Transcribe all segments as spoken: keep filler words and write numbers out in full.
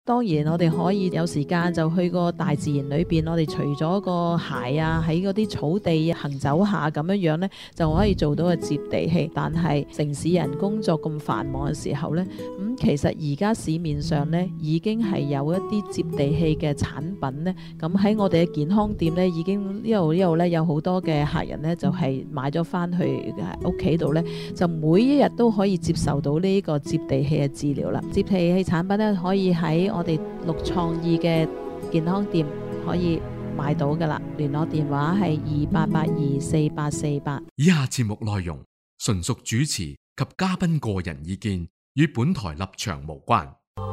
當然我哋可以有時間就去個大自然裏邊，我哋除咗個鞋啊喺嗰啲草地行走下咁樣樣呢，就可以做到個接地氣。但係城市人工作咁繁忙嘅時候呢，咁、嗯、其實而家市面上呢已經係有一啲接地氣嘅產品呢。咁喺我哋嘅健康店呢，已經呢度呢度呢有好多嘅客人呢，就係、是、買咗翻去屋企度呢，就每一日都可以接受到呢個接地氣嘅治療啦。接地氣產品呢，可以喺我哋綠創意嘅健康店可以買到噶啦，聯絡電話係二八八二四八四八。 以下節目內容純屬主持及嘉賓個人意見，與本台立場無關。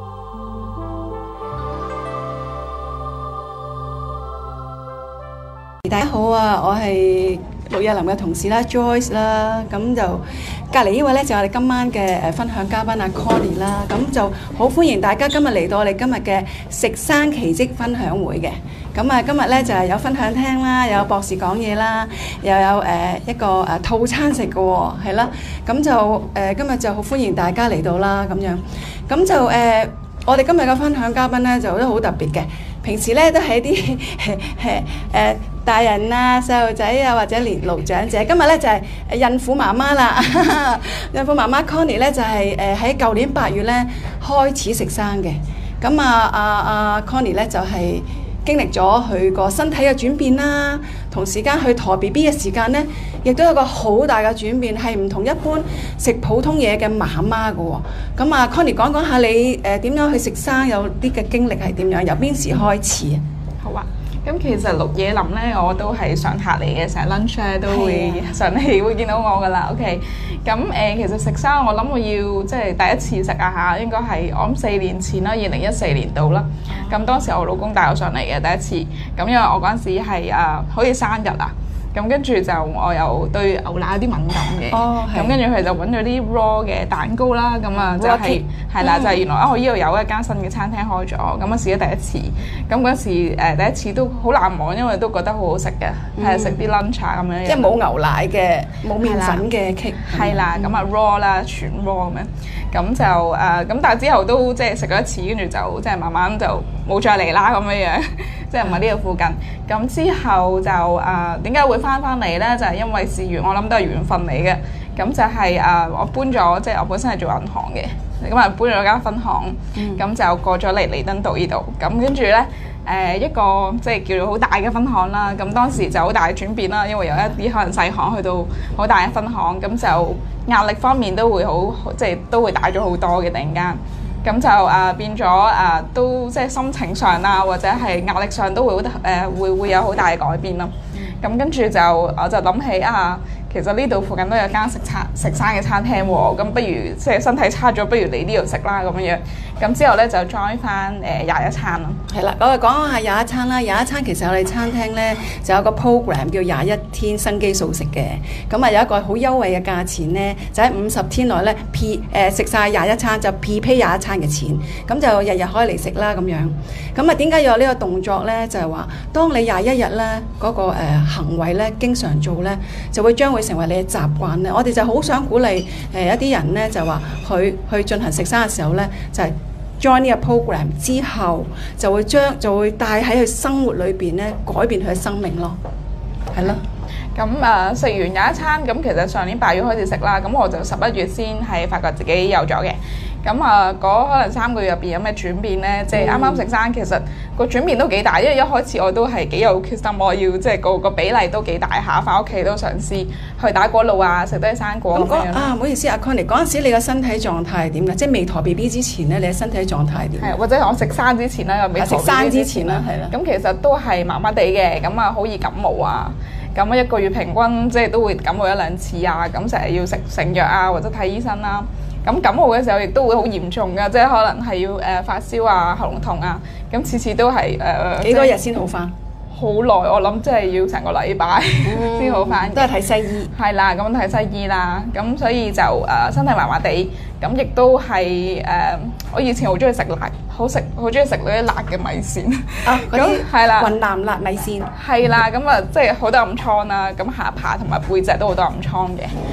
大家好啊，我係陸日林嘅同事啦 Joyce 啦，咁就隔離呢位咧就係我哋今晚嘅誒分享嘉賓阿 Connie 啦，咁就好歡迎大家今日嚟到我哋今日嘅食生奇蹟分享會嘅。咁啊今日咧就係有分享廳啦，有博士講嘢啦，又有誒一個誒套餐食嘅喎，係啦，咁就誒今日就好歡迎大家嚟到啦咁樣，咁就誒我哋今日嘅分享嘉賓咧就都好特別嘅，平時咧都係啲誒誒大人啊、細路仔啊或者年老長者，今日咧就係孕婦媽媽啦。孕婦媽媽 Connie 咧就係誒喺舊年八月咧開始食生嘅。咁啊啊啊 Connie 咧就係、是、經歷咗佢個身體嘅轉變啦，同時間去陀 B B 嘅時間咧，亦都有個好大嘅轉變，係唔同一般食普通嘢嘅媽媽㗎喎。咁啊 Connie 講講下你誒點樣去食生，有啲嘅經歷係點樣，由邊時開始啊？ 好啊。咁其實綠野林咧，我都係常客嚟嘅，成日 lunch 咧都會上嚟會見到我噶啦。OK，咁誒、呃、其實食生我諗我要即係第一次食啊嚇，應該係我諗四年前啦，二零一四年度啦。咁當時我老公帶我上嚟嘅第一次，咁因為我嗰陣時係啊好似生日啊。咁跟住就我又對牛奶有啲敏感嘅，咁跟住佢就揾咗啲 raw 嘅蛋糕啦，咁啊就係係啦，就係原來啊我呢度有一間新嘅餐廳開咗，咁啊試咗第一次，咁嗰時誒第一次都好難忘，因為都覺得好好食嘅，係食啲 lunch 咁樣， 即係冇牛奶嘅，冇麵粉嘅 cake， 係啦，咁啊 raw 啦，全 raw 咁樣，咁就誒咁但係之後都即係食咗一次，跟住就即係慢慢就冇再嚟啦咁樣樣。即係唔係呢個附近，咁之後就誒點解會翻翻嚟咧？就係、是、因為事緣，我諗都係緣分嚟嘅。咁就係、是、誒、呃、我搬咗，即係我本身係做銀行嘅，咁啊搬咗間分行，咁、嗯、就過咗嚟彌敦道呢度。咁跟住咧誒一個即係叫做好大嘅分行啦。咁當時就好大嘅轉變啦，因為由一啲可能細行去到好大嘅分行，咁就壓力方面都會好，即係都會大咗好多嘅突然間。咁就誒、呃、變咗誒、呃、都即係心情上啊，或者係壓力上都會好誒、呃、會會有好大嘅改變咯。咁跟住就我就諗起啊，其實呢度附近都有間食餐食生嘅餐廳喎，咁不如即係身體差咗，不如嚟呢度食啦咁樣樣。咁之後咧就 join 翻誒廿一餐咯。 係啦，我哋講下廿一餐啦。廿一餐其實我哋餐廳咧就有個 program 叫廿一天生機素食嘅，咁啊有一個好優惠嘅價錢咧，就喺五十天內咧 P 誒食晒廿一餐就 P pay 廿一餐嘅錢，咁就日日可以嚟食啦咁樣。咁啊點解要有呢個動作咧？就係話當你廿一日咧嗰個誒行為咧經常做咧，就會將會成為你嘅習慣咧。我哋就好想鼓勵誒一啲人咧，就話去去進行食生嘅時候咧，就係join 呢個 program 之後，就會將就會帶喺佢生活裏邊咧改變佢嘅生命咯，係咯。 咁誒食完有一餐，咁其實上年八月開始食啦，咁我就十一月先係發覺自己有咗嘅。咁啊嗰可能三個月入邊有咩轉變咧？即係啱啱食生，其實個轉變都幾大，因為一開始我都係幾有決心，我要即係個個比例都幾大下，翻屋企都嘗試去打果露啊，食多啲生果咁樣。 啊，唔好意思，阿 Connie，嗰陣時你嘅身體狀態係點嘅？即係未陀 B B 之前咧，你嘅身體狀態係點？ 係或者我食生之前咧，又未食生之前啦，係啦。 咁其實都係麻麻地嘅，咁啊好易感冒啊。咁一個月平均即係都會感冒一兩次啊，咁成日要食成藥啊，或者睇醫生啦。咁感冒嘅時候亦都會好嚴重㗎，即係可能係要誒、呃、發燒啊、喉嚨痛啊，咁次次都係誒、呃、 幾多日先好返？ 好耐，我諗即係要成個禮拜先、嗯、好返。 都係睇西醫。係啦，咁睇西醫啦，咁所以就誒、呃、身體麻麻地，咁亦都係誒、呃、我以前好中意食辣，好食好中意食嗰啲辣嘅米線。 啊，嗰啲係啦， 雲南辣米線。 係啦，咁啊即係好多暗瘡啦，咁下巴同埋背脊都好多暗瘡嘅。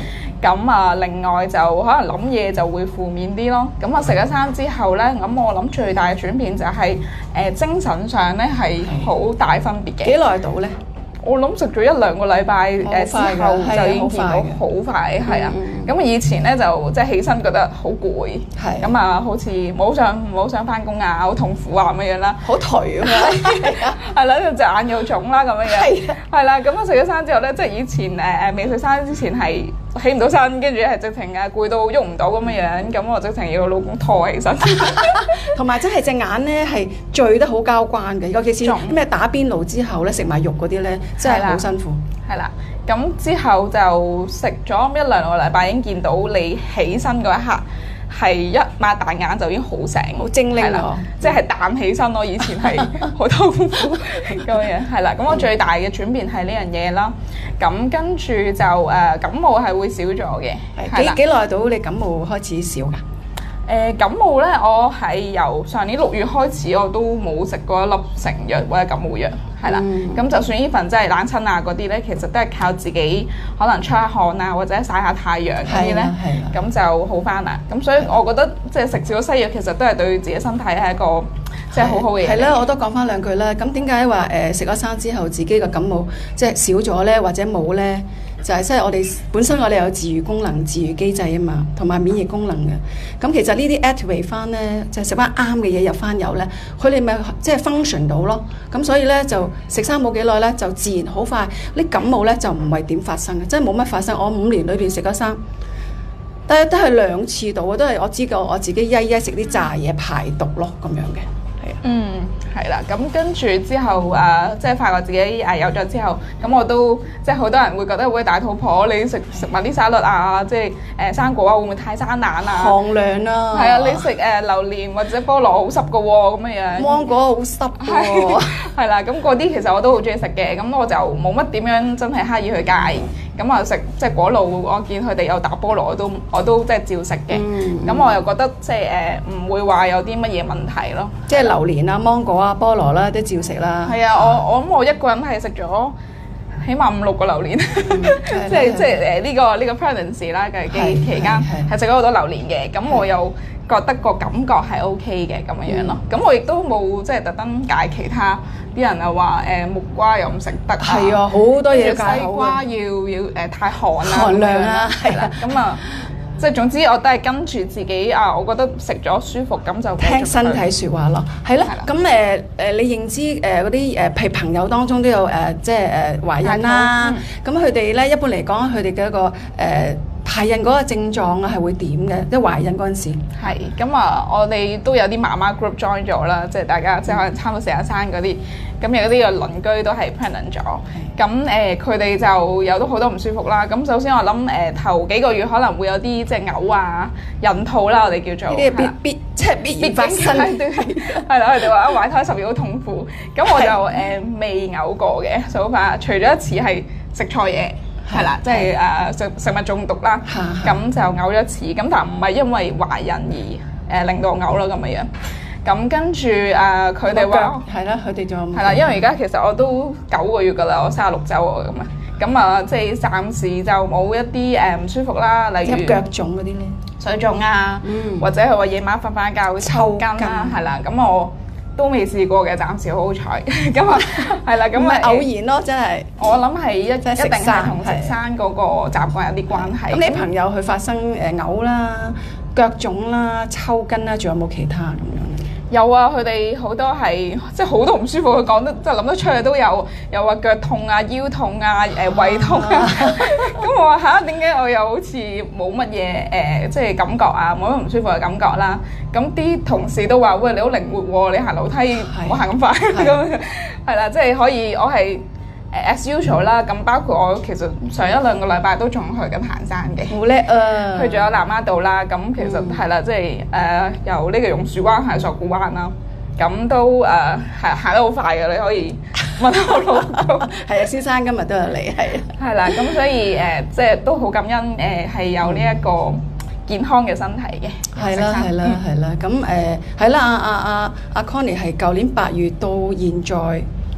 咁啊，另外就可能諗嘢就會負面啲咯。咁我食咗生之後咧，咁我諗最大嘅轉變就係、是、誒、呃、精神上咧係好大分別嘅。 幾耐到咧？ 我諗食咗一兩個禮拜誒之後就已經見到好快，係啊。咁以前咧就即係起身覺得好攰，咁啊好似冇想冇想翻工啊，好痛苦啊咁樣啦， 好頹啊嘛， 係啦，隻眼又腫啦咁樣樣，係啦。咁我食咗生之後咧，即係以前誒誒未食生之前係起唔到身，跟住係直情誒攰到喐唔到咁樣樣，咁我直情要老公拖起身， 同埋真係隻眼咧係聚得好交關嘅，尤其是咩打邊爐之後咧食埋肉嗰啲咧，真係好辛苦。 係啦，咁之後就食咗一兩個禮拜，已經見到你起身嗰一刻係一擘大眼就已經好醒， 好精靈咯， 即係彈起身咯。以前係好痛苦咁樣，係啦。咁我最大嘅轉變係呢樣嘢啦。咁跟住就誒、呃、感冒係會少咗嘅。 幾幾耐到你感冒開始少㗎？ 誒、呃、感冒咧，我係由上年六月開始，我都冇食過一粒成藥或者感冒藥，係啦。咁、嗯、就算呢份真係冷親啊嗰啲咧，其實都係靠自己可能出下汗啊，或者曬下太陽嗰啲咧，咁就好翻啦。咁所以我覺得即係食少咗西藥，其實都係對自己身體係一個即係好好嘅嘢。係啦， 我都講翻兩句啦。咁點解話誒食咗生之後自己個感冒即係少咗咧，或者冇咧？就係即係我哋本身我哋有自愈功能、自愈機制啊嘛，同埋免疫功能嘅。咁其實呢啲 activate 翻咧，就係食翻啱嘅嘢入翻油咧，佢哋咪即係 function 到咯。咁所以咧就食生冇幾耐咧，就自然好快。啲感冒咧就唔係點發生嘅，即係冇乜發生。我五年裏邊食咗生，但係都係兩次到啊，都係我知道我自己曳曳食啲炸嘢排毒咯咁樣嘅。 嗯，係啦，咁跟住之後誒、呃，即係發覺自己誒有咗之後，咁我都即係好多人會覺得會大肚婆，你食食埋啲沙律啊，即係誒、呃、生果啊，會唔會太生冷啊？寒涼啊！ 係啊，你食誒、呃、榴蓮或者菠蘿好濕噶喎，咁樣樣。芒果好濕喎。 係啦，咁嗰啲其實我都好中意食嘅，咁我就冇乜點樣真係刻意去戒。咁啊食即係果露，我見佢哋有打菠蘿，我都我都即係照食嘅。咁、嗯、我又覺得即係誒唔會話有啲乜嘢問題咯。 即係榴蓮啊、芒果啊、菠蘿啦，都照食啦。 係啊，我我諗我一個人係食咗起碼五六個榴蓮，嗯、即係即係誒呢個呢、呢個 pregnancy 啦嘅期期間係食咗好多榴蓮嘅。咁我又覺得個感覺係 OK 嘅咁樣樣咯。咁、嗯、我亦都冇即係特登戒其他。啲人又話誒木瓜又唔食得， 係啊，好多嘢戒口嘅。西瓜要要誒、呃、太寒啦， 寒涼啦， 係啦。咁啊，即係總之我都係跟住自己啊，我覺得食咗舒服，咁就聽身體説話咯。係啦，咁誒誒，你認知誒嗰啲誒，譬如朋友當中都有誒、呃，即係誒懷孕啦。咁佢哋咧一般嚟講，佢哋嘅一個誒。呃排孕嗰個症狀啊，係會點嘅？即係懷孕嗰陣時。 係咁啊，我哋都有啲媽媽 group join 咗啦，即係大家即係可能差唔多成日生嗰啲，咁有啲嘅鄰居都係 pregnant 咗。咁誒，佢哋就有都好多唔舒服啦。咁首先我諗誒頭幾個月可能會有啲即係嘔啊、孕吐啦，我哋叫做。 呢啲必必即係必然發生。 係啦，佢哋話懷胎十月好痛苦。咁我就誒未嘔過嘅，so far，除咗一次係食錯嘢。係啦，即係誒食食物中毒啦，咁就嘔咗一次，咁但唔係因為懷孕而誒、呃、令到我嘔啦咁嘅樣。咁跟住誒佢哋話係啦，佢哋仲係啦，因為而家其實我都九個月㗎啦，我三十六週喎咁啊，咁啊即係暫時就冇一啲誒唔舒服啦，例如腳腫嗰啲咧， 水腫啊，嗯、或者係話夜晚瞓翻覺會抽筋啦，係啦，咁我。都未試過嘅，暫時好好彩。咁啊，係啦，咁啊偶然咯，真係。 我諗係一一定係同食生嗰個習慣有啲關係。 咁你朋友佢發生誒嘔啦、腳腫啦、抽筋啦，仲有冇其他咁樣？ 有啊，佢哋好多係即係好多唔舒服，佢講得即係諗得出嚟都有，又話腳痛啊、腰痛啊、誒、呃、胃痛啊。咁我話嚇，點解我又好似冇乜嘢誒，即係感覺啊，冇乜唔舒服嘅感覺啦。咁啲同事都話：喂，你好靈活喎，你行樓梯唔好行咁快咁。係啦，即係可以，我係。as usual 啦，咁包括我其實上一兩個禮拜都仲去緊行山嘅， 好叻啊！ 去咗南丫島啦，咁其實係啦，即係誒由呢個榕樹灣行索罟灣啦，咁都誒係行得好快嘅，你可以問下我老公。係啊，先生今日都有嚟，係。係啦，咁所以誒即係都好感恩誒係有呢一個健康嘅身體嘅。 係啦，係啦，係啦，咁誒係啦，阿阿阿阿 Connie 係舊年八月到現在。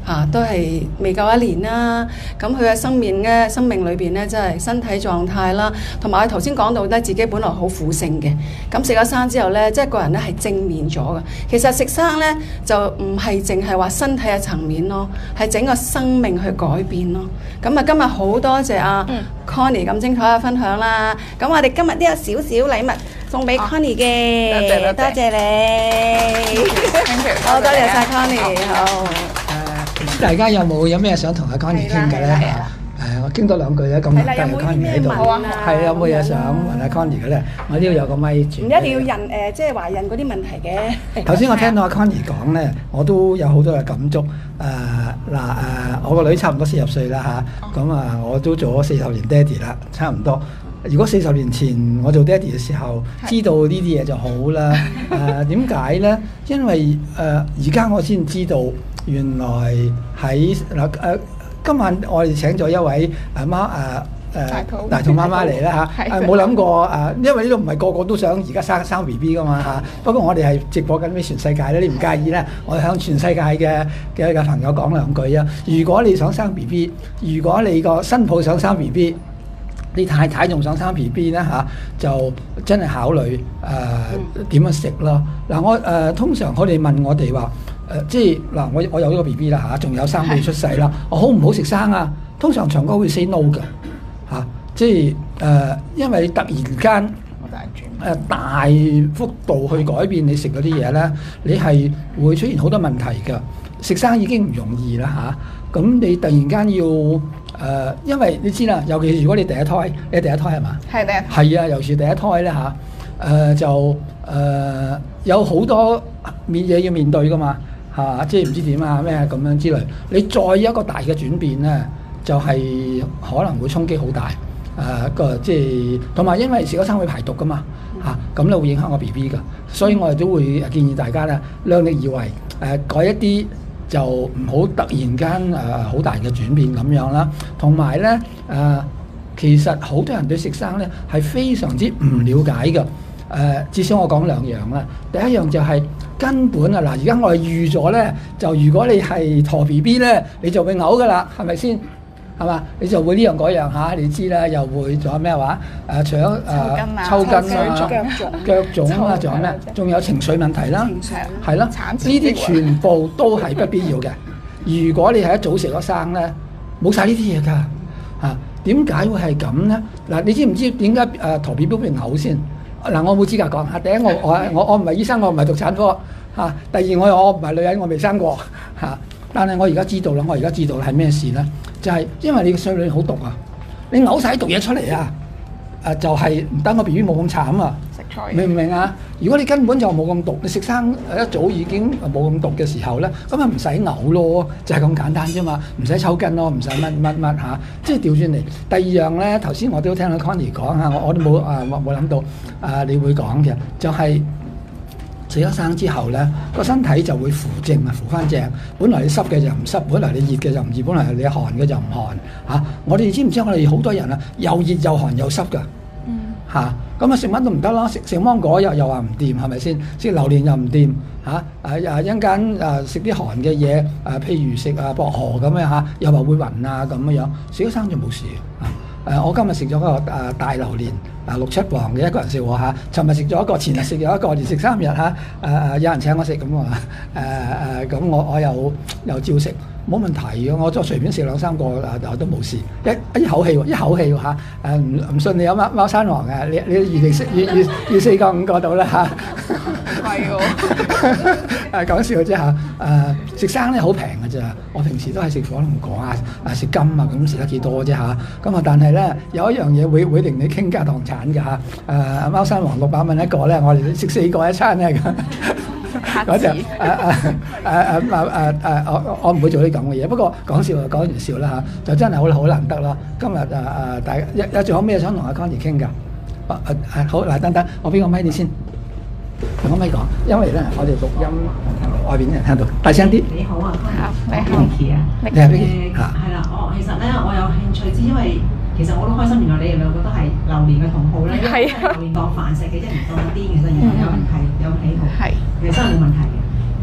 啊，都係未夠一年啦。咁佢嘅生命咧，生命裏邊咧，真係身體狀態啦，同埋佢頭先講到咧，自己本來好負性嘅，咁食咗生之後咧，即係個人咧係正面咗嘅。其實食生咧就唔係淨係話身體嘅層面咯，係整個生命去改變咯。咁啊，今日好多謝阿 Connie 咁精彩嘅分享啦。咁我哋今日都有少少禮物送俾 Connie 嘅， 多謝多謝你，好多謝晒 Connie，好。 大家有冇有咩想同阿 Connie 傾嘅咧？誒，我傾多兩句咧，咁得阿 Connie 喺度。係有冇嘢想問阿 Connie 嘅咧？我呢度有個咪住。 唔一定要孕誒，即係懷孕嗰啲問題嘅。 頭先我聽到阿 Connie 講咧，我都有好多嘅感觸。誒嗱誒，我個女差唔多四十歲啦嚇，咁啊我都做咗四十年爹哋啦，差唔多。如果四十年前我做爹哋嘅時候，知道呢啲嘢就好啦。誒點解咧？因為誒而家我先知道。原來喺嗱誒，今晚我哋請咗一位誒媽誒誒大肚媽媽嚟啦嚇，誒冇諗過誒，因為呢度唔係個個都想而家生生 B B 噶嘛嚇。不過我哋係直播緊俾全世界咧，你唔介意咧？我向全世界嘅嘅嘅朋友講兩句啊！如果你想生 B B， 如果你個新抱想生 B B， 你太太仲想生 B B 咧嚇，就真係考慮誒點樣食咯。嗱我誒通常佢哋問我哋話。誒、呃、即係嗱，我我有呢個 B B 啦嚇，仲有生未出世啦，我好唔好食生啊？通常長哥會 say no 㗎嚇、啊，即係誒、呃，因為你突然間誒、呃、大幅度去改變你食嗰啲嘢咧，你係會出現好多問題㗎。食生已經唔容易啦嚇，咁、啊、你突然間要誒、呃，因為你知啦，尤其是如果你第一胎，你第一胎係嘛？係第一胎。係啊，尤其是第一胎咧嚇，誒、啊呃、就誒、呃、有好多面嘢要面對㗎嘛。嚇、啊！即係唔知點啊咩咁樣之類，你再一個大嘅轉變咧，就係、是、可能會衝擊好大。誒、呃、個即係同埋，因為食咗生會排毒噶嘛嚇，咁、啊、咧會影響個 B B 噶，所以我哋都會建議大家咧量力而為，誒、呃、改一啲就唔好突然間誒好大嘅轉變咁樣啦。同埋咧誒，其實好多人對食生咧係非常之唔了解嘅。誒、呃，至少我講兩樣啦。第一樣就係、是、根本啊，嗱，而家我哋預咗咧，就如果你係陀 B B 咧，你就會嘔噶啦，係咪先？係嘛？你就會呢樣嗰樣嚇，你知啦，又會仲有咩話？誒，除咗誒抽筋啊、腳腫啊，仲有咩？仲有情緒問題啦，係咯，呢啲全部都係不必要嘅。如果你係一早食咗生咧，冇晒呢啲嘢㗎嚇。點解會係咁咧？嗱，你知唔知點解誒陀 B B 會嘔先？嗱，我冇資格講嚇。第一，我我我我唔係醫生，我唔係讀產科嚇。第二，我我唔係女人，我未生過嚇。但係我而家知道啦，我而家知道係咩事咧？就係、是、因為你個水裏好毒啊！你嘔晒啲毒嘢出嚟啊！誒、啊、就係唔等個 B B 冇咁慘啊！食菜明唔明啊？如果你根本就冇咁毒，你食生一早已經冇咁毒嘅時候咧，咁咪唔使嘔咯，就係、是、咁簡單啫嘛，唔使抽筋咯，唔使乜乜乜嚇，即係調轉嚟。第二樣咧，頭先我都聽到 Connie 講嚇，我我都冇啊冇冇諗到啊，你會講嘅就係、是。食咗生之後咧，個身體就會扶正啊，扶翻正。本來你濕嘅就唔濕，本來你熱嘅就唔熱，本來你寒嘅就唔寒嚇、啊。我哋知唔知我哋好多人啊，又熱又寒又濕㗎嚇。咁啊食乜都唔得啦，食食芒果又又話唔掂，係咪先？食榴蓮又唔掂嚇。啊啊一陣間啊食啲寒嘅嘢啊，譬如食啊薄荷咁樣嚇，又話會暈啊咁樣樣。食咗生就冇事啊。誒、啊，我今日食咗個誒、啊、大榴蓮，啊六七磅嘅一個人食喎嚇。尋日食咗一個，前日食咗一個，連食三日嚇。誒、啊、誒，有人請我食咁啊，誒誒，咁我我又又照食，冇問題嘅。我再隨便食兩三個誒、啊、都冇事，一一口氣喎，一口氣喎嚇。誒唔唔信你有貓貓山王嘅，你你預定食預預預四個五個到啦嚇。係喎，誒講笑啫嚇。誒食生咧好平嘅咋，我平時都係食火龍果啊、啊食金啊，咁食得幾多啫嚇。咁啊，但係咧有一樣嘢會會令你傾家蕩產嘅嚇。誒貓山王六百蚊一個咧，我哋食四個一餐咧咁。嗰就誒誒誒誒誒誒誒，我我唔會做啲咁嘅嘢。不過講笑就講完笑啦嚇，就真係好好難得咯。今日誒誒大家有有仲有咩想同阿 Connie 傾㗎？誒誒好嗱，等等，我俾個咪你先。同我咪講，因為咧我哋錄音外邊啲人聽到，大聲啲。 你好啊， 你好 Vicky 啊， 你係 Vicky 嚇。 係啦，我其實咧我有興趣知，因為其實我都開心，原來你哋兩個都係榴蓮嘅同好咧，因為榴蓮當飯食嘅，即係唔當癲嘅，其實原來有人係有喜好，係其實真係冇問題嘅。誒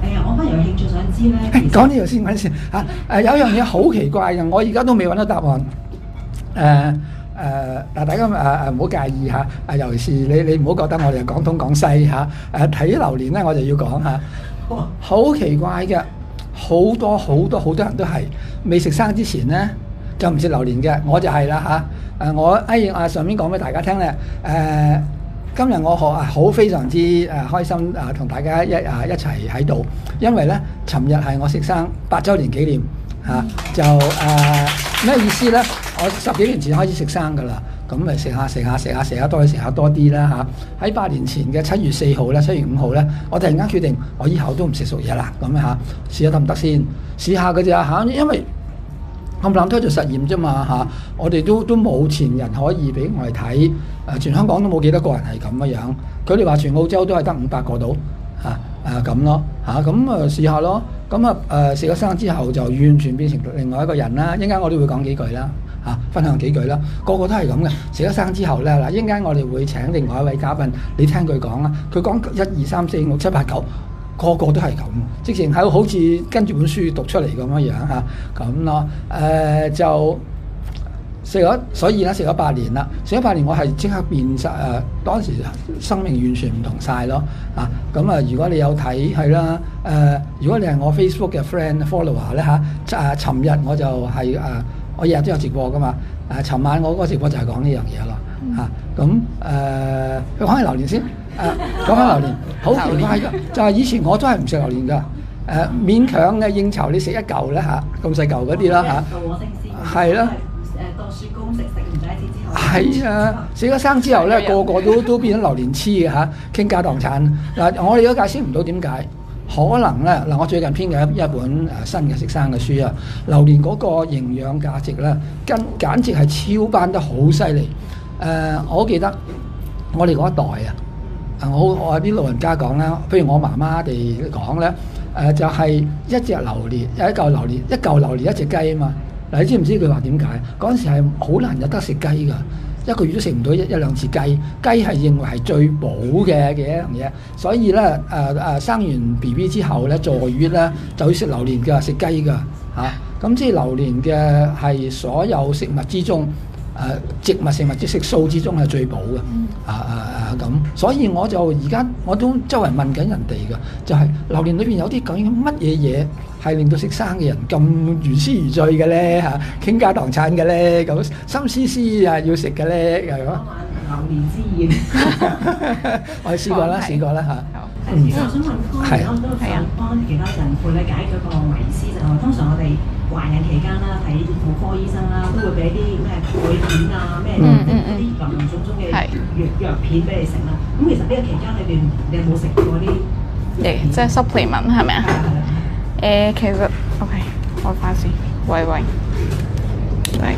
我反而有興趣想知咧。 講呢度先，講先嚇。誒有一樣嘢好奇怪嘅，我而家都未揾到答案。誒誒嗱，大家誒誒唔好介意嚇。誒尤其是你你唔好覺得我哋係講東講西嚇。誒睇榴蓮咧，我就要講嚇。好奇怪嘅，好多好多好多人都係未食生之前咧就唔食榴蓮嘅，我就係啦嚇。誒我誒啊上面講俾大家聽咧誒。今日我學啊好非常之誒開心啊，同大家一啊一齊喺度，因為咧，尋日係我食生八週年紀念嚇、啊，就誒咩、啊、意思咧？我十幾年前開始食生噶啦，咁咪食下食下食下食下多啲食下多啲啦嚇。喺、啊、八年前嘅七月四號咧，七月五號咧，我突然間決定我以後都唔食熟嘢啦，咁樣嚇，試下得唔得先？試下嘅啫嚇，因為冚唪唥都做實驗啫嘛嚇，我哋都都冇前人可以俾我哋睇，誒全香港都冇幾多個人係咁嘅樣，佢哋話全澳洲都係得五百個到嚇誒咁咯嚇，咁啊試下咯，咁啊誒食咗生之後就完全變成另外一個人啦，一陣間我哋會講幾句啦嚇、啊，分享幾句啦，個個都係咁嘅，食咗生之後咧嗱，一陣間我哋會請另外一位嘉賓，你聽佢講啦，佢講一二三四五六七八九。個個都係咁，直情係好似跟住本書讀出嚟咁樣樣嚇，咁咯誒就食咗，所以咧食咗八年啦，食咗八年我係即刻變曬誒、呃，當時生命完全唔同晒咯啊！咁啊，如果你有睇係啦誒，如果你係我 Facebook 嘅 friend follower 咧嚇誒，尋日我就係、是、誒、呃，我日日都有直播噶嘛誒，尋、呃、晚我嗰個直播就係講呢樣嘢咯嚇，咁、啊、誒，講起榴蓮先。誒講緊榴蓮，好奇怪㗎，就係以前我都係唔食榴蓮㗎，誒、呃、勉強嘅應酬你食一嚿咧嚇，咁細嚿嗰啲啦嚇，係啦，誒當雪糕食食完第一次之後，係啊，食咗生之後咧，個個都都變咗榴蓮痴嘅嚇，傾家蕩產嗱，我哋都解釋唔到點解，可能咧嗱，我最近編嘅一一本誒新嘅食生嘅書啊，榴蓮嗰個營養價值咧，跟簡直係超班得好犀利，誒我記得我哋嗰一代啊。我我啲老人家講啦，譬如我媽媽哋講咧，誒、呃、就係、是、一隻榴蓮，有一嚿榴蓮，一嚿榴蓮一隻雞啊嘛。嗱，你知唔知佢話點解？嗰陣時係好難有得食雞㗎，一個月都食唔到一一兩次雞。雞係認為係最補嘅嘅一樣嘢，所以咧誒誒生完 B B 之後咧坐月咧就要食榴蓮㗎，食雞㗎嚇。咁、啊、即係榴蓮嘅係所有食物之中。誒、呃、植物食物即食素之中係最補嘅、嗯，啊啊啊咁，所以我就而家我都周圍問緊人哋嘅，就係、是、榴蓮裏邊有啲究竟乜嘢嘢係令到食生嘅人咁如痴如醉嘅咧嚇，傾家蕩產嘅咧，咁心思思啊要食嘅咧，係咯。榴蓮之宴，我哋試過啦，試過啦嚇。 其實我想問方，我都想幫其他人輩咧解咗個迷思，就係通常我哋懷孕期間啦，睇婦科醫生啦，都會俾啲咩鈣片啊，咩一啲林林總總嘅藥藥片俾你食啦。咁其實呢個期間裏邊，你有冇食過啲？誒， 即係 supplement 係咪啊？誒，其實 OK，我翻先，喂喂，係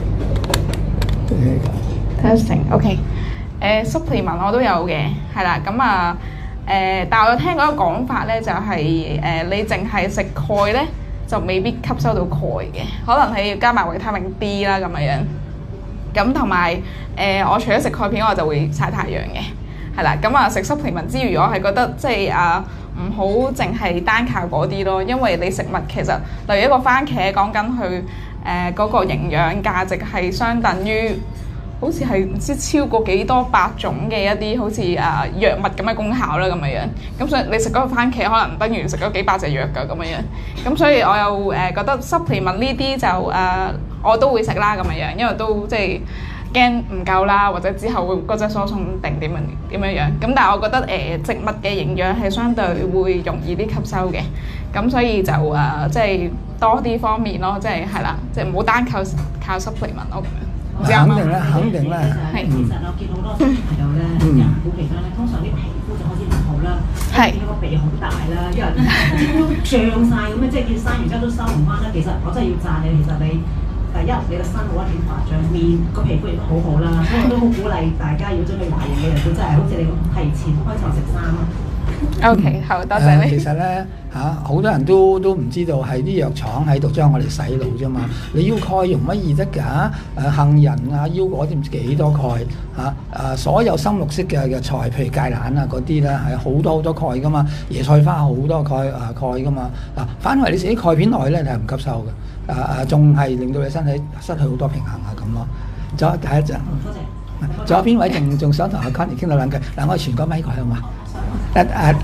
testing OK，誒 supplement 我都有嘅，係啦，咁啊誒，但係我有聽過一個講法咧，就係誒你淨係食鈣咧，就未必吸收到鈣嘅，可能係要加埋維他命 D 啦咁樣樣。咁同埋誒，我除咗食鈣片，我就會曬太陽嘅，係啦。咁啊，食 supplement 之餘，我係覺得即係啊，唔好淨係單靠嗰啲咯，因為你食物其實，例如一個番茄講緊佢誒嗰個營養價值係相等於，好似係唔知超過幾多百種嘅一啲好似啊藥物咁嘅功效啦咁樣樣，咁所以你食嗰個番茄可能等於食咗幾百隻藥㗎咁樣樣，咁所以我又誒、呃、覺得 supplement 呢啲就誒、呃、我都會食啦咁樣樣，因為都即係驚唔夠啦，或者之後會骨質疏鬆定點樣點樣樣，咁但係我覺得誒、呃、植物嘅營養係相對會容易啲吸收嘅，咁所以就誒、呃、即係多啲方面咯，即係係啦，即係唔好單靠靠 supplement 咯咁樣。 肯定啦，肯定啦。 係，其實我見好多小朋友咧，孕婦期間咧，通常啲皮膚就開始唔好啦，見到個鼻好大啦，因為都脹晒咁樣，即係見生完之後都收唔翻啦。其實我真係要讚你，其實你第一你個身好一點發脹，面個皮膚亦都好好啦，所以我都好鼓勵大家要準備懷孕嘅人，都真係好似你咁提前開始食生咯。 OK，好多謝誒其你。 實咧嚇，好多人都都唔知道係啲藥廠喺度將我哋洗腦啫嘛。你要鈣容乜易得㗎？誒杏仁啊、腰果知唔知幾多鈣嚇？誒所有深綠色嘅嘅菜，譬如芥蘭啊嗰啲咧，係好多好多鈣噶嘛。椰菜花好多鈣啊鈣噶嘛。嗱，反為你食啲鈣片落去咧，你係唔吸收嘅。誒誒，仲係令到你身體失去好多平衡啊咁咯。仲有第一隻， 多謝。 仲有邊位仲仲想同阿 Connie 傾到兩句？嗱，我哋傳個咪過去好嘛？誒誒。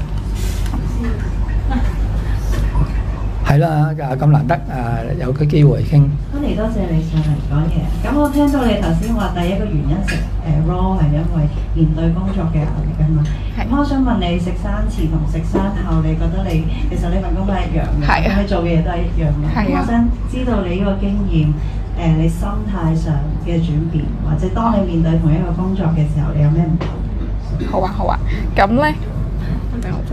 係啦，咁難得誒、呃、有個機會傾。 安妮，多謝你上嚟講嘢。咁我聽到你頭先話第一個原因食誒 raw 係因為面對工作嘅壓力啊嘛。咁我想問你食生前同食生後，你覺得你其實你份工都係一樣嘅， 係啊你做嘅嘢都係一樣嘅。 係啊咁我想知道你呢個經驗誒、呃，你心態上嘅轉變，或者當你面對同一個工作嘅時候，你有咩唔同？ 好啊好啊，咁咧，等我先。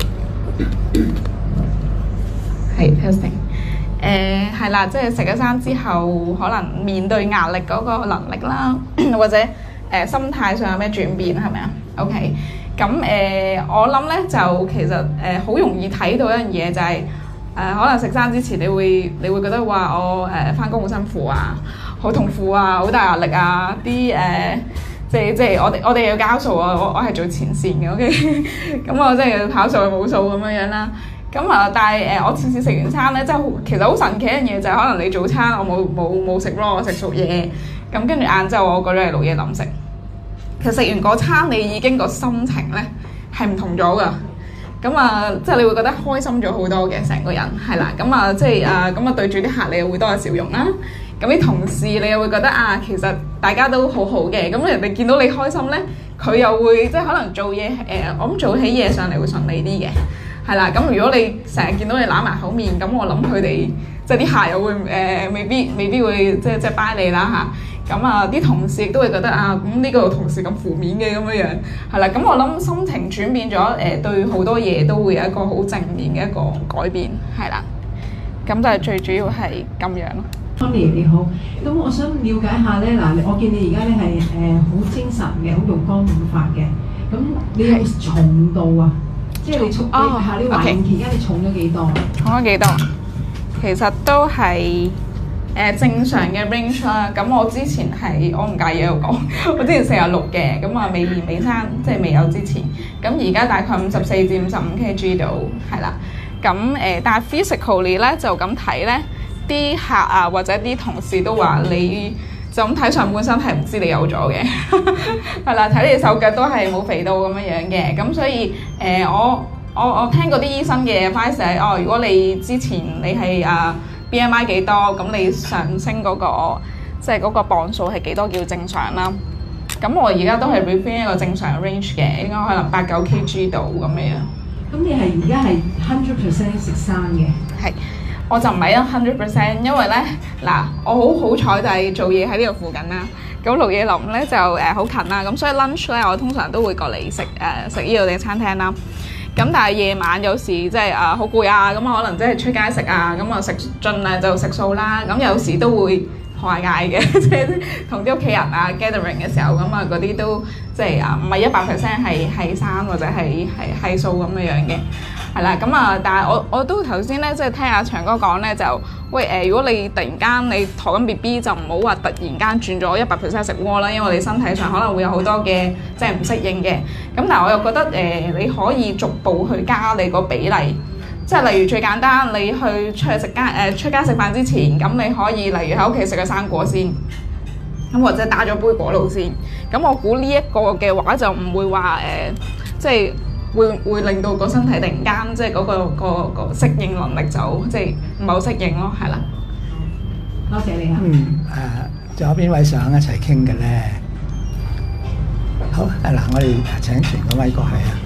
係 testing，誒係啦，即係食咗生之後，可能面對壓力嗰個能力啦，或者誒、呃、心態上有咩轉變係咪啊 ？OK，咁誒、呃、我諗咧就其實誒好、呃、容易睇到一樣嘢就係、是、誒、呃、可能食生之前你會你會覺得話我誒返工好辛苦啊，好痛苦啊，好大壓力啊，啲誒。呃即係即係我哋我哋要交數啊！我我係做前線嘅 ，OK，咁我即係要跑數去冇數咁樣樣啦。咁啊，但係誒、呃，我次次食完餐咧，即係其實好神奇一樣嘢就係可能你早餐我冇冇冇食咯，我食熟嘢。咁跟住晏晝我嗰日係老嘢諗食。其實食完嗰餐你已經個心情咧係唔同咗㗎。咁啊，即係你會覺得開心咗好多嘅成個人係啦。咁啊，即係啊，咁啊對住啲客你又會多咗笑容啦。咁啲同事你又會覺得啊，其實大家都好好嘅，咁人哋見到你開心咧，佢又會即係可能做嘢誒、呃，我諗做起嘢上嚟會順利啲嘅，係啦。咁如果你成日見到你揦埋口面，咁我諗佢哋即係啲客又會誒、呃，未必未必會即係即係 buy 你啦嚇。咁啊，啲同事亦都會覺得啊，咁呢個同事咁負面嘅咁樣樣，係啦。咁我諗心情轉變咗誒、呃，對好多嘢都會有一個好正面嘅一個改變，係啦。咁就係最主要係咁樣咯。 Connie 你好，咁我想了解下咧，嗱，我見你而家咧係誒好精神嘅，好容光煥發嘅，咁你有冇重到啊？即係你重， 哦你喺呢懷孕期間你重咗幾多？ 重咗幾多？其實都係誒、呃、正常嘅 range 啦。咁我之前係我唔介意喺度講，我之前四十六嘅，咁啊未未生即係未有之前，咁而家大概五十四至五十五 kg 度，係啦。咁誒、呃，但係 physically 咧就咁睇咧。啲客啊或者啲同事都話你就咁睇上半身係唔知你有咗嘅，係啦，睇你手腳都係冇肥到咁樣樣嘅，咁所以誒、呃、我我我聽過啲醫生嘅 advice 係哦，如果你之前你係啊 B M I 幾多，咁你上升嗰、嗰個即係嗰個磅數係幾多叫正常啦。咁我而家都係 within 一個正常 range 嘅，應該可能八九 kg 度咁樣。 咁你係而家係 hundred percent 食生嘅？ 係。我就唔係一 hundred percent，因為咧嗱，我好好彩就係做嘢喺呢度附近啦。咁綠野林咧就誒好、呃、近啦，咁所以 lunch 咧我通常都會過嚟食誒食呢度嘅餐廳啦。咁但係夜晚有時即係誒好攰啊，咁可能即係出街食啊，咁啊食盡量就食素啦。咁有時都會學下嗌嘅，即係同啲屋企人啊 gathering 嘅時候，咁啊嗰啲都即係啊唔係一百 percent 係係生或者係係係素咁樣樣嘅。係啦，咁啊，但係我我都頭先咧，即係聽阿長哥講咧，就喂誒、呃，如果你突然間你陀緊 B B，就唔好話突然間轉咗一百 percent 食鍋啦，因為你身體上可能會有好多嘅即係唔適應嘅。咁但係我又覺得誒、呃，你可以逐步去加你個比例，即係例如最簡單，你去出去食間誒出街食飯之前，咁你可以例如喺屋企食個生果先，咁或者打咗杯果露先。咁我估呢一個嘅話就唔會話誒、呃，即係。會會令到個身體突然間即係嗰個個個適應能力就即係唔係好適應咯，係啦。 多謝你啊。 嗯誒，仲有邊位想一齊傾嘅咧？好誒嗱，我哋請傳個咪過去啊。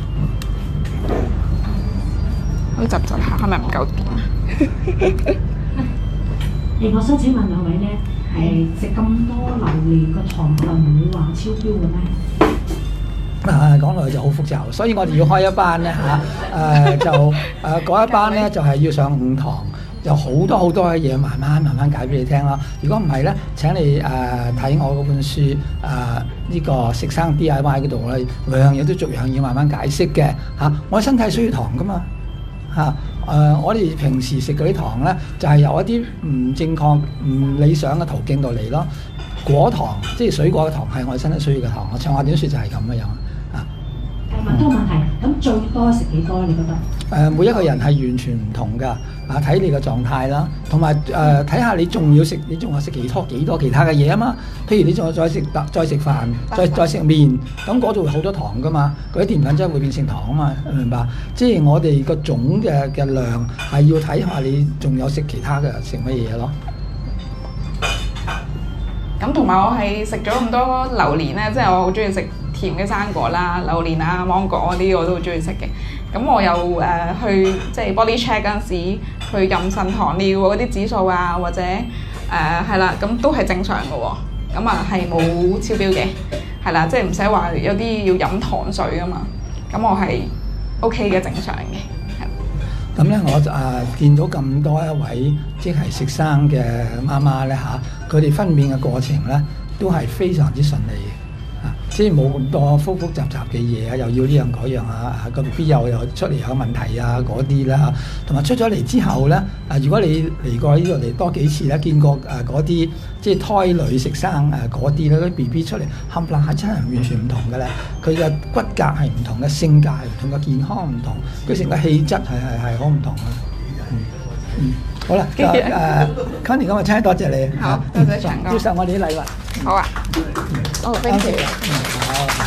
好窒窒下，係咪唔夠電啊？ 誒，我想請問兩位咧，係食咁多榴蓮個糖分唔會話超標嘅咩？ 啊，講落去就好複雜，所以我哋要開一班咧嚇，誒、啊、就誒嗰、啊、一班咧就係、是、要上五堂，誒有好多好多嘅嘢慢慢慢慢解俾你聽咯。如果唔係咧，請你誒睇、呃、我嗰本書誒呢、呃這個食生 D I Y 嗰度咧，每樣嘢都逐樣要慢慢解釋嘅嚇。我身體需要糖噶嘛嚇。啊誒、呃，我哋平時食嗰啲糖咧，就係、是、由一啲唔正確、唔理想嘅途徑度嚟咯。果糖即係水果嘅糖，係我哋身體需要嘅糖。我長話短説就係咁嘅樣啊。 問多個問題，咁最多食幾多？你覺得？誒、 呃，每一個人係完全唔同㗎，啊，睇你嘅狀態啦，同埋誒睇下你仲要食，你仲有食幾多幾多其他嘅嘢啊嘛。譬如你仲有再食再食飯，再再食麵，咁嗰度會好多糖㗎嘛，嗰啲澱粉質會變成糖啊嘛，明白？即係我哋個總嘅嘅量係要睇下你仲有食其他嘅食乜嘢咯。 咁同埋我係食咗咁多榴蓮咧，即係我好中意食甜嘅生果啦，榴蓮啊、芒果嗰啲我都好中意食嘅。咁我又誒、呃、去即係 body check 嗰陣時，去妊娠糖尿嗰啲指數啊，或者誒係啦，咁、呃、都係正常嘅喎。咁啊係冇超標嘅，係啦，即係唔使話有啲要飲糖水啊嘛。咁我係 OK 嘅，正常嘅。 咁咧，我誒、呃、見到咁多一位即係食生嘅媽媽咧嚇，佢哋分娩嘅過程咧都係非常之順利嘅，啊，即係冇咁多複複雜雜嘅嘢啊，又要呢樣嗰樣啊，個 B B 又又出嚟有問題啊嗰啲啦嚇，同埋出咗嚟之後咧，啊，如果你嚟過呢度嚟多幾次咧，見過誒嗰啲即係胎女食生誒嗰啲咧，啲 B B 出嚟冚唪唥係真係完全唔同嘅咧，佢嘅骨骼係唔同嘅，性格係唔同嘅，健康唔同，佢成個氣質係係係好唔同嘅。嗯嗯，好啦，誒誒 Connie 今日真係多謝你， 好，多謝長哥， 接受我哋啲禮物。 好啊，哦，thank you。 好。